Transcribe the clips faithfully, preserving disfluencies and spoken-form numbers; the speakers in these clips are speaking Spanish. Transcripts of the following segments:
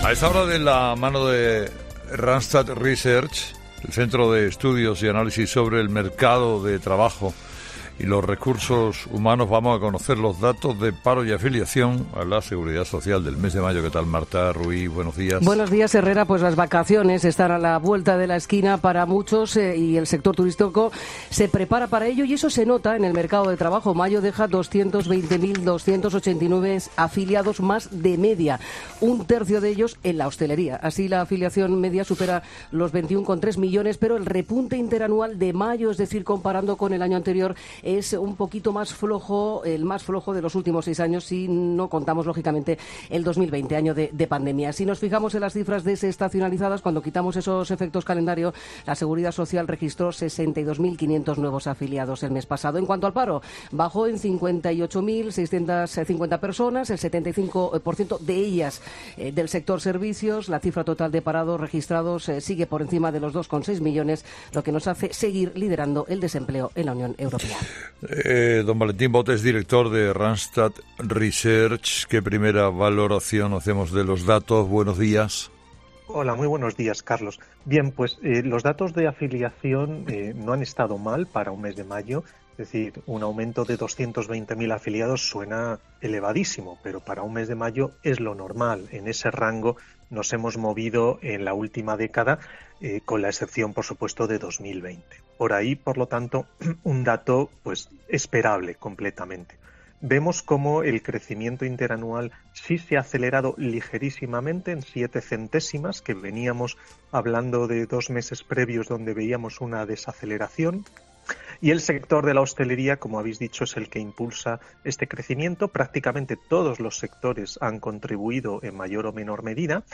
A esta hora, de la mano de Randstad Research, el Centro de Estudios y Análisis sobre el Mercado de Trabajo y los Recursos Humanos, vamos a conocer los datos de paro y afiliación a la Seguridad Social del mes de mayo. ¿Qué tal, Marta Ruiz? Buenos días. Buenos días, Herrera. Pues las vacaciones están a la vuelta de la esquina para muchos eh, y el sector turístico se prepara para ello, y eso se nota en el mercado de trabajo. Mayo deja doscientos veinte mil doscientos ochenta y nueve afiliados más de media, un tercio de ellos en la hostelería. Así, la afiliación media supera los veintiuno coma tres millones, pero el repunte interanual de mayo, es decir, comparando con el año anterior, es un poquito más flojo, el más flojo de los últimos seis años, si no contamos, lógicamente, el dos mil veinte, año de, de pandemia. Si nos fijamos en las cifras desestacionalizadas, cuando quitamos esos efectos calendario, la Seguridad Social registró sesenta y dos mil quinientos nuevos afiliados el mes pasado. En cuanto al paro, bajó en cincuenta y ocho mil seiscientas cincuenta personas, el setenta y cinco por ciento de ellas eh, del sector servicios. La cifra total de parados registrados eh, sigue por encima de los dos coma seis millones, lo que nos hace seguir liderando el desempleo en la Unión Europea. Eh, don Valentín Botes, director de Randstad Research, ¿qué primera valoración hacemos de los datos? Buenos días. Hola, muy buenos días, Carlos. Bien, pues eh, los datos de afiliación eh, no han estado mal para un mes de mayo. Es decir, un aumento de doscientos veinte mil afiliados suena elevadísimo, pero para un mes de mayo es lo normal. En ese rango nos hemos movido en la última década, eh, con la excepción, por supuesto, de dos mil veinte. Por ahí, por lo tanto, un dato pues esperable completamente. Vemos cómo el crecimiento interanual sí se ha acelerado ligerísimamente, en siete centésimas, que veníamos hablando de dos meses previos donde veíamos una desaceleración. Y el sector de la hostelería, como habéis dicho, es el que impulsa este crecimiento. Prácticamente todos los sectores han contribuido en mayor o menor medida.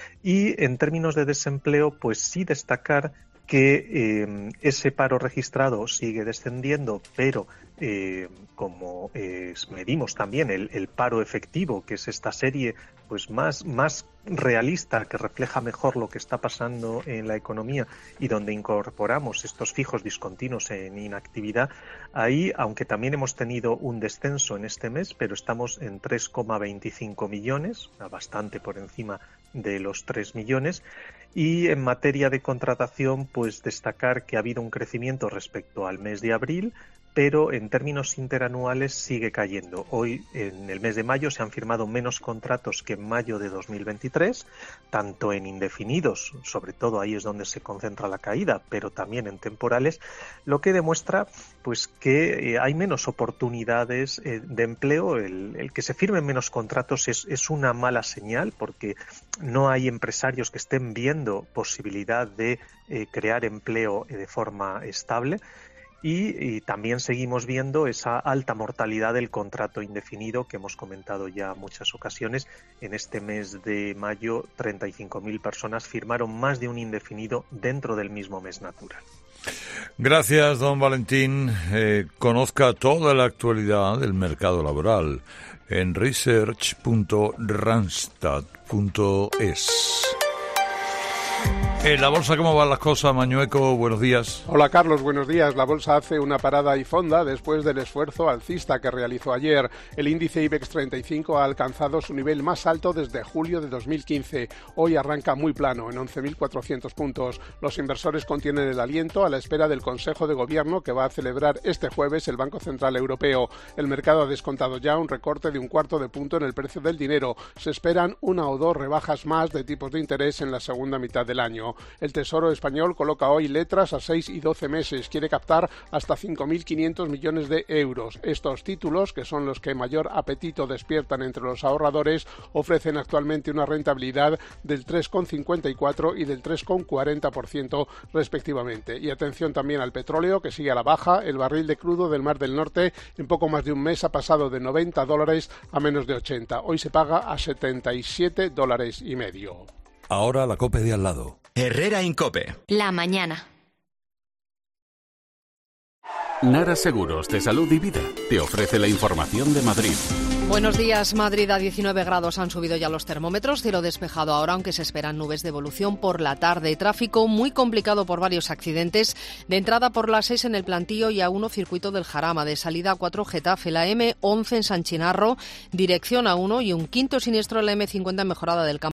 Y en términos de desempleo, pues sí destacar que eh, ese paro registrado sigue descendiendo, pero eh, como eh, medimos también el, el paro efectivo, que es esta serie pues más, más realista, que refleja mejor lo que está pasando en la economía y donde incorporamos estos fijos discontinuos en inactividad, ahí, aunque también hemos tenido un descenso en este mes, pero estamos en tres coma veinticinco millones, bastante por encima de los tres millones. Y en materia de contratación, pues destacar que ha habido un crecimiento respecto al mes de abril, pero en términos interanuales sigue cayendo. Hoy, en el mes de mayo, se han firmado menos contratos que en mayo de dos mil veintitrés, tanto en indefinidos, sobre todo ahí es donde se concentra la caída, pero también en temporales, lo que demuestra pues que eh, hay menos oportunidades eh, de empleo. El, el que se firmen menos contratos es, es una mala señal, porque no hay empresarios que estén viendo posibilidad de eh, crear empleo eh, de forma estable. Y, y también seguimos viendo esa alta mortalidad del contrato indefinido que hemos comentado ya en muchas ocasiones. En este mes de mayo, treinta y cinco mil personas firmaron más de un indefinido dentro del mismo mes natural. Gracias, don Valentín. Eh, conozca toda la actualidad del mercado laboral en research punto randstad punto es. En la bolsa, ¿cómo van las cosas, Mañueco? Buenos días. Hola, Carlos, buenos días. La bolsa hace una parada y fonda después del esfuerzo alcista que realizó ayer. El índice IBEX treinta y cinco ha alcanzado su nivel más alto desde julio de dos mil quince. Hoy arranca muy plano, en once mil cuatrocientos puntos. Los inversores contienen el aliento a la espera del Consejo de Gobierno que va a celebrar este jueves el Banco Central Europeo. El mercado ha descontado ya un recorte de un cuarto de punto en el precio del dinero. Se esperan una o dos rebajas más de tipos de interés en la segunda mitad del año. El Tesoro español coloca hoy letras a seis y doce meses. Quiere captar hasta cinco mil quinientos millones de euros. Estos títulos, que son los que mayor apetito despiertan entre los ahorradores, ofrecen actualmente una rentabilidad del tres coma cincuenta y cuatro y del tres coma cuarenta por ciento respectivamente. Y atención también al petróleo, que sigue a la baja. El barril de crudo del Mar del Norte en poco más de un mes ha pasado de noventa dólares a menos de ochenta. Hoy se paga a setenta y siete dólares y medio. Ahora la COPE de al lado. Herrera Incope. La mañana. Nara Seguros de Salud y Vida te ofrece la información de Madrid. Buenos días. Madrid, a diecinueve grados han subido ya los termómetros. Cielo despejado ahora, aunque se esperan nubes de evolución por la tarde. Tráfico muy complicado por varios accidentes. De entrada por la seis en el Plantío y A uno circuito del Jarama. De salida a cuatro Getafe. La eme once en San Chinarro, dirección A uno y un quinto siniestro en la eme cincuenta en Mejorada del Campo.